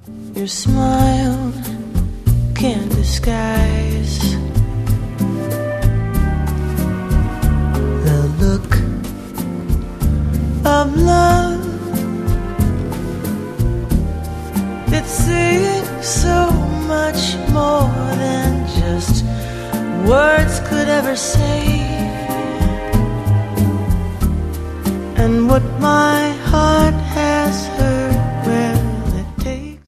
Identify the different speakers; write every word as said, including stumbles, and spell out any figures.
Speaker 1: Your smile can't disguise the look of love. It's saying so much more than just words could ever say.